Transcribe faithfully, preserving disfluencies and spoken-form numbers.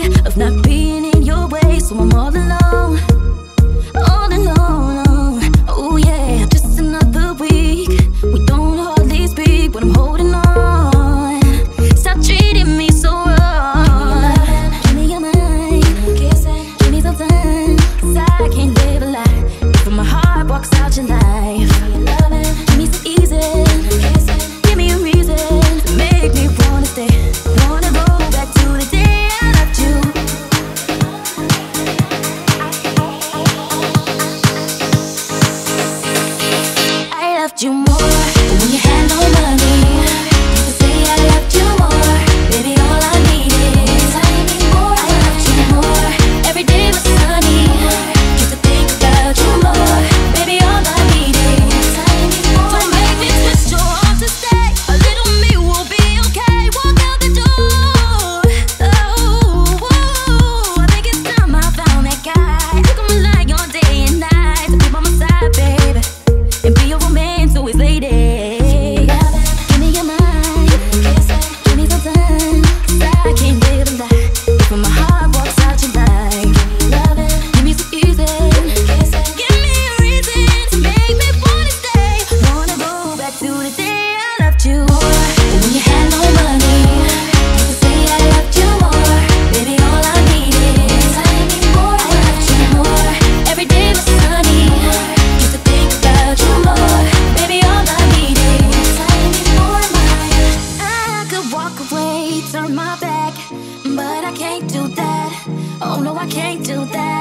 of not being in your way, so I'm all alone, all alone. Oh yeah, just another week. We don't hardly speak, but I'm holding on. Stop treating me so wrong. Give me your mind, give me some time, 'cause I can't live a lie if my heart walks out your life. Give me some easy, give me a reason to make me wanna stay, wanna go back to the day I loved you. I loved you more when you had no money. You could say I loved you more, baby, all I needed is I need more. I loved you more, every day was sunny, just to think about you more, baby, all I needed is I need more. Don't make me twist your arm to stay, a little me will be okay. Walk out the door, oh, whoa. I think it's time I found that guy who can rely on day and night to be by my side, baby, and be your romance always lady. Give me your mind, give me some time, 'cause I can't live a lie if my heart walks out your life. Give me some easy, give me a reason to make me wanna stay, wanna go back to the day I loved you more when you had no money. You could say I loved you more, baby, all I needed is I need more. I loved you more, every day was sunny, just to think about you more, baby, all I needed is I need more. I could walk away, turn my back, but I can't do that. Oh no, I can't do that.